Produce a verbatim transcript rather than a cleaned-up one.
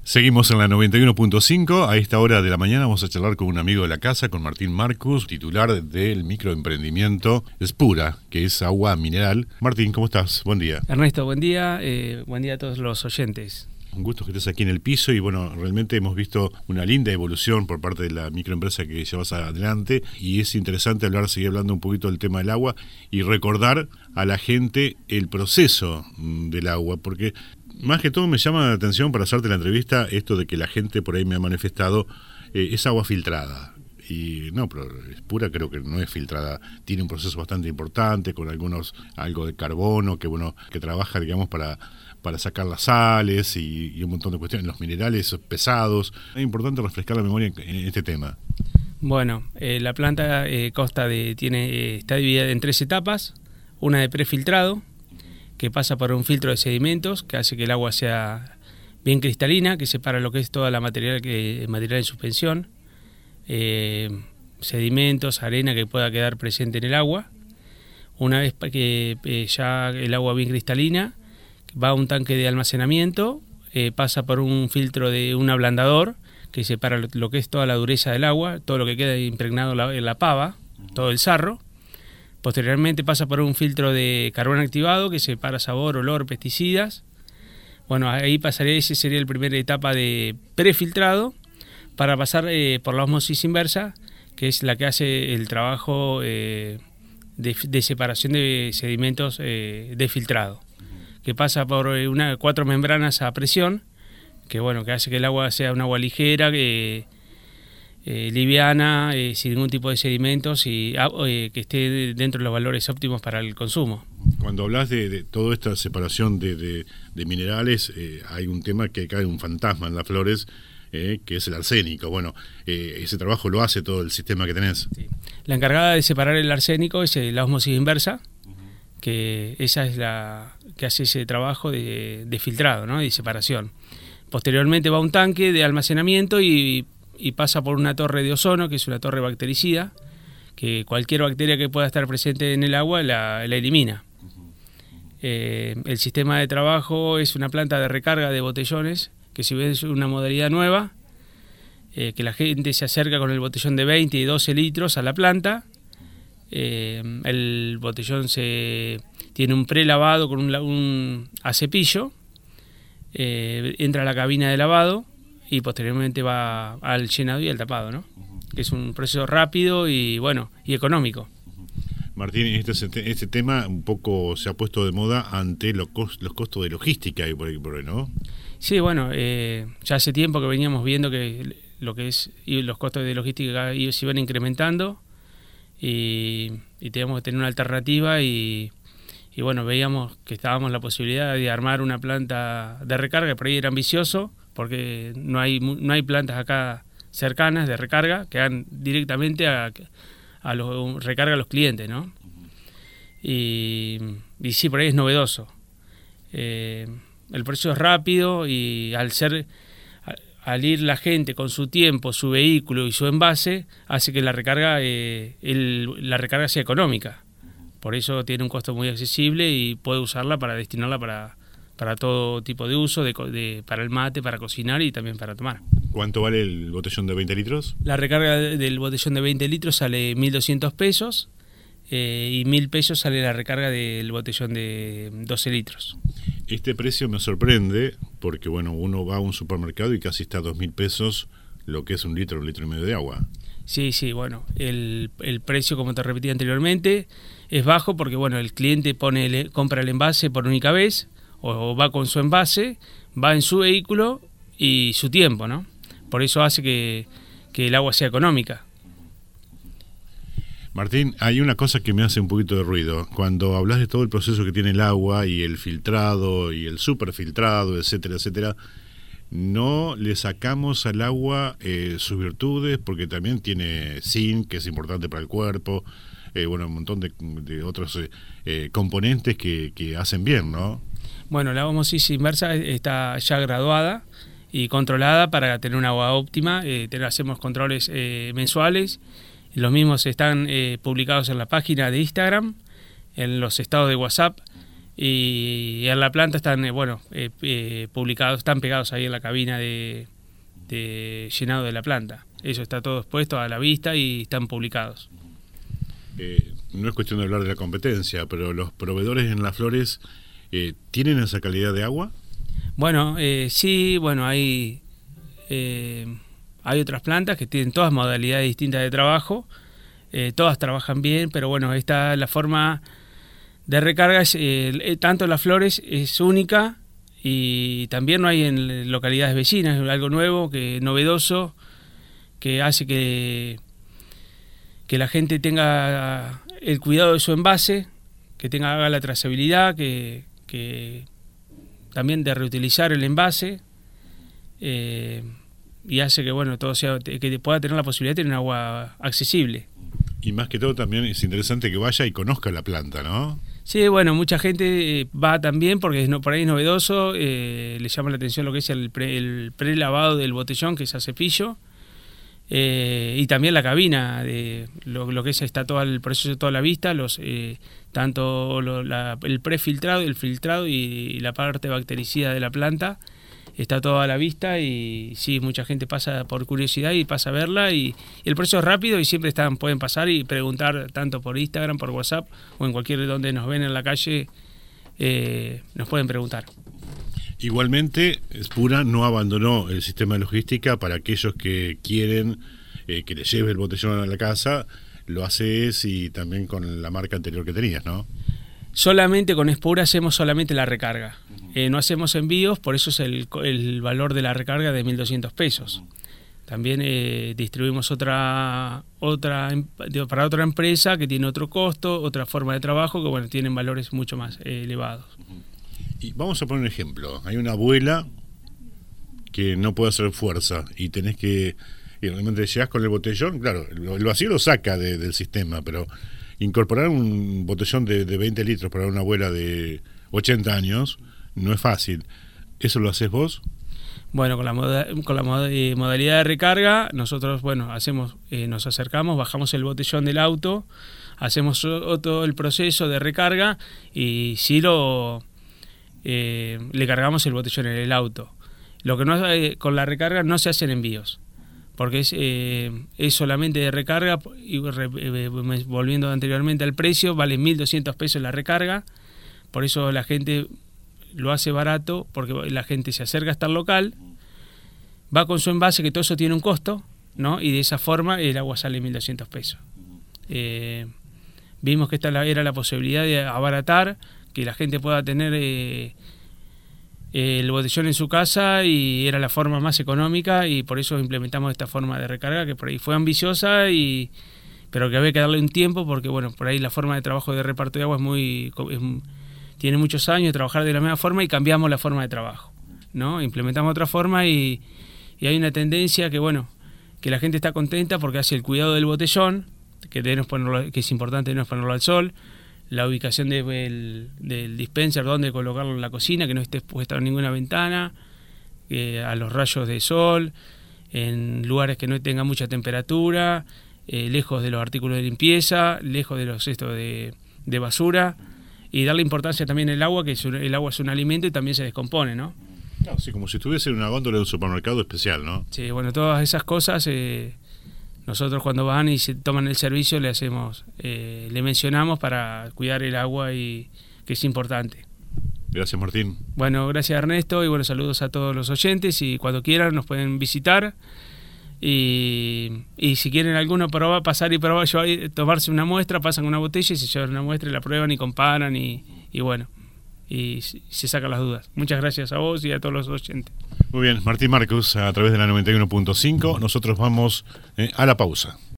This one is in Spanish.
Seguimos en la noventa y uno punto cinco. A esta hora de la mañana vamos a charlar con un amigo de la casa, con Martín Marcus, titular del microemprendimiento Spura, que es agua mineral. Martín, ¿cómo estás? Buen día. Ernesto, buen día. Eh, buen día a todos los oyentes. Un gusto que estés aquí en el piso y bueno, realmente hemos visto una linda evolución por parte de la microempresa que llevas adelante y es interesante hablar, seguir hablando un poquito del tema del agua y recordar a la gente el proceso del agua, porque más que todo me llama la atención para hacerte la entrevista esto de que la gente por ahí me ha manifestado eh, es agua filtrada. Y no, pero Spura creo que no es filtrada, tiene un proceso bastante importante con algunos, algo de carbono que bueno, que trabaja digamos para, para sacar las sales y, y un montón de cuestiones, los minerales pesados. Es importante refrescar la memoria en, en este tema. Bueno, eh, la planta eh, consta de, tiene, eh, está dividida en tres etapas, una de prefiltrado, que pasa por un filtro de sedimentos que hace que el agua sea bien cristalina, que separa lo que es toda la material, que, material en suspensión, eh, sedimentos, arena que pueda quedar presente en el agua. Una vez que eh, ya el agua bien cristalina, va a un tanque de almacenamiento, eh, pasa por un filtro de un ablandador que separa lo, lo que es toda la dureza del agua, todo lo que queda impregnado en la, en la pava, todo el sarro. Posteriormente pasa por un filtro de carbón activado que separa sabor, olor, pesticidas. Bueno, ahí pasaría, esa sería la primera etapa de prefiltrado, para pasar eh, por la ósmosis inversa, que es la que hace el trabajo eh, de, de separación de sedimentos eh, de filtrado, que pasa por una, cuatro membranas a presión, que bueno, que hace que el agua sea un agua ligera, que Eh, liviana, eh, sin ningún tipo de sedimentos y eh, que esté dentro de los valores óptimos para el consumo. Cuando hablas de, de toda esta separación de, de, de minerales, eh, hay un tema que cae un fantasma en las flores, eh, que es el arsénico. Bueno, eh, ese trabajo lo hace todo el sistema que tenés. Sí. La encargada de separar el arsénico es la ósmosis inversa, que esa es la que hace ese trabajo de, de filtrado, ¿no? De separación. Posteriormente va a un tanque de almacenamiento y y pasa por una torre de ozono, que es una torre bactericida, que cualquier bacteria que pueda estar presente en el agua la, la elimina. Eh, el sistema de trabajo es una planta de recarga de botellones, que si bien es una modalidad nueva, eh, que la gente se acerca con el botellón de veinte y doce litros a la planta. Eh, el botellón se tiene un prelavado con un, un a cepillo, eh, entra a la cabina de lavado, y posteriormente va al llenado y al tapado, ¿no? Que es un proceso rápido y bueno y económico. Martín, este, este tema un poco se ha puesto de moda ante los, cost, los costos de logística y por ahí, por ahí, ¿no? Sí, bueno, eh, ya hace tiempo que veníamos viendo que lo que es y los costos de logística se iban incrementando y, y teníamos que tener una alternativa y, y bueno, veíamos que estábamos en la posibilidad de armar una planta de recarga, que por ahí era ambicioso, porque no hay no hay plantas acá cercanas de recarga que hagan directamente a, a los recarga a los clientes, ¿no? Y, y sí, por ahí es novedoso. Eh, el proceso es rápido y al ser al ir la gente con su tiempo, su vehículo y su envase, hace que la recarga eh, el, la recarga sea económica. Por eso tiene un costo muy accesible y puede usarla para destinarla para para todo tipo de uso, de, de, para el mate, para cocinar y también para tomar. ¿Cuánto vale el botellón de veinte litros? La recarga del botellón de veinte litros sale mil doscientos pesos eh, y mil pesos sale la recarga del botellón de doce litros. Este precio me sorprende porque bueno, uno va a un supermercado y casi está a dos mil pesos lo que es un litro, un litro y medio de agua. Sí, sí, bueno, el, el precio, como te repetí anteriormente, es bajo porque bueno, el cliente pone el, compra el envase por única vez, o va con su envase, va en su vehículo y su tiempo, ¿no? Por eso hace que, que el agua sea económica. Martín, hay una cosa que me hace un poquito de ruido. Cuando hablas de todo el proceso que tiene el agua y el filtrado y el superfiltrado, etcétera, etcétera, no le sacamos al agua eh, sus virtudes, porque también tiene zinc, que es importante para el cuerpo, eh, bueno, un montón de, de otros eh, eh, componentes que, que hacen bien, ¿no? Bueno, la ósmosis inversa está ya graduada y controlada para tener una agua óptima. Eh, hacemos controles eh, mensuales. Los mismos están eh, publicados en la página de Instagram, en los estados de WhatsApp. Y en la planta están, eh, bueno, eh, eh, publicados, están pegados ahí en la cabina de, de llenado de la planta. Eso está todo expuesto a la vista y están publicados. Eh, no es cuestión de hablar de la competencia, pero los proveedores en Las Flores, eh, ¿tienen esa calidad de agua? Bueno, eh, sí, bueno, hay, eh, hay otras plantas que tienen todas modalidades distintas de trabajo, eh, todas trabajan bien, pero bueno, esta la forma de recarga, es, eh, tanto en Las Flores es única y también no hay en localidades vecinas, es algo nuevo, que novedoso, que hace que, que la gente tenga el cuidado de su envase, que tenga haga la trazabilidad, que, que también de reutilizar el envase, eh, y hace que bueno todo sea, que pueda tener la posibilidad de tener un agua accesible. Y más que todo también es interesante que vaya y conozca la planta, ¿no? Sí, bueno, mucha gente va también porque es, no, por ahí es novedoso, eh, le llama la atención lo que es el, pre, el prelavado del botellón, que es a cepillo, eh, y también la cabina, de lo, lo que es está todo el proceso de toda la vista, los eh, tanto lo, la, el prefiltrado, el filtrado y, y la parte bactericida de la planta, está todo a la vista y sí, mucha gente pasa por curiosidad y pasa a verla y, y el proceso es rápido y siempre están pueden pasar y preguntar tanto por Instagram, por WhatsApp o en cualquier donde nos ven en la calle, eh, nos pueden preguntar. Igualmente, Espura no abandonó el sistema de logística para aquellos que quieren eh, que les lleve el botellón a la casa, lo haces y también con la marca anterior que tenías, ¿no? Solamente con Espura hacemos solamente la recarga. Eh, no hacemos envíos, por eso es el, el valor de la recarga de mil doscientos pesos. También eh, distribuimos otra otra para otra empresa que tiene otro costo, otra forma de trabajo, que bueno, tienen valores mucho más eh, elevados. Y vamos a poner un ejemplo. Hay una abuela que no puede hacer fuerza y tenés que... Y realmente llegás con el botellón, claro, el vacío lo saca de, del sistema, pero incorporar un botellón de, de veinte litros para una abuela de ochenta años no es fácil. ¿Eso lo haces vos? Bueno, con la, moda, con la moda, eh, modalidad de recarga, nosotros, bueno, hacemos, eh, nos acercamos, bajamos el botellón del auto, hacemos todo el proceso de recarga y sí lo, eh, le cargamos el botellón en el auto. Lo que no eh, con la recarga no se hacen envíos, porque es, eh, es solamente de recarga y re, eh, volviendo anteriormente al precio, vale mil doscientos pesos la recarga, por eso la gente lo hace barato, porque la gente se acerca hasta el local, va con su envase, que todo eso tiene un costo, ¿no? Y de esa forma el agua sale mil doscientos pesos. Eh, vimos que esta era la posibilidad de abaratar, que la gente pueda tener eh, el botellón en su casa y era la forma más económica y por eso implementamos esta forma de recarga que por ahí fue ambiciosa y pero que había que darle un tiempo porque bueno, por ahí la forma de trabajo de reparto de agua es muy es, tiene muchos años de trabajar de la misma forma y cambiamos la forma de trabajo, ¿no? Implementamos otra forma y, y hay una tendencia que bueno, que la gente está contenta porque hace el cuidado del botellón, que debemos ponerlo, que es importante no ponerlo al sol, la ubicación de, el, del dispenser, donde colocarlo en la cocina, que no esté expuesto a ninguna ventana, eh, a los rayos de sol, en lugares que no tengan mucha temperatura, eh, lejos de los artículos de limpieza, lejos de los cestos de, de basura, y darle importancia también al agua, que es un, el agua es un alimento y también se descompone, ¿no? Claro, sí, como si estuviese en una góndola de un supermercado especial, ¿no? Sí, bueno, todas esas cosas... Eh, nosotros cuando van y se toman el servicio le hacemos, eh, le mencionamos para cuidar el agua y que es importante. Gracias, Martín. Bueno, gracias Ernesto y buenos saludos a todos los oyentes y cuando quieran nos pueden visitar y, y si quieren alguno probar, pasar y probar, llevar, tomarse una muestra, pasan una botella y se llevan una muestra y la prueban y comparan y, y bueno, y se sacan las dudas. Muchas gracias a vos y a todos los oyentes. Muy bien, Martín Marcus a través de la noventa y uno punto cinco. Nosotros vamos eh, a la pausa.